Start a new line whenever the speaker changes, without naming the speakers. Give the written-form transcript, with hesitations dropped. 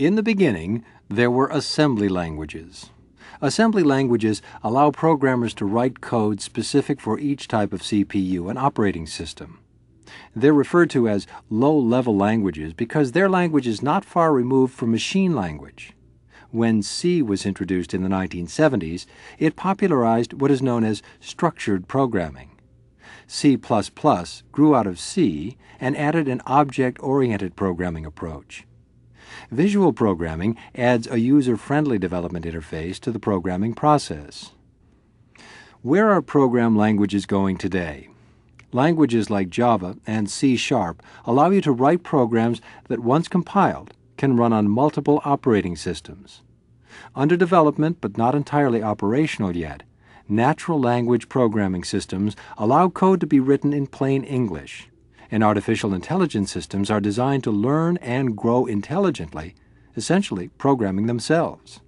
In the beginning, there were assembly languages. Assembly languages allow programmers to write code specific for each type of CPU and operating system. They're referred to as low-level languages because their language is not far removed from machine language. When C was introduced in the 1970s, it popularized what is known as structured programming. C++ grew out of C and added an object-oriented programming approach. Visual programming adds a user-friendly development interface to the programming process. Where are program languages going today? Languages like Java and C# allow you to write programs that, once compiled, can run on multiple operating systems. Under development but not entirely operational yet, natural language programming systems allow code to be written in plain English, and artificial intelligence systems are designed to learn and grow intelligently, essentially programming themselves.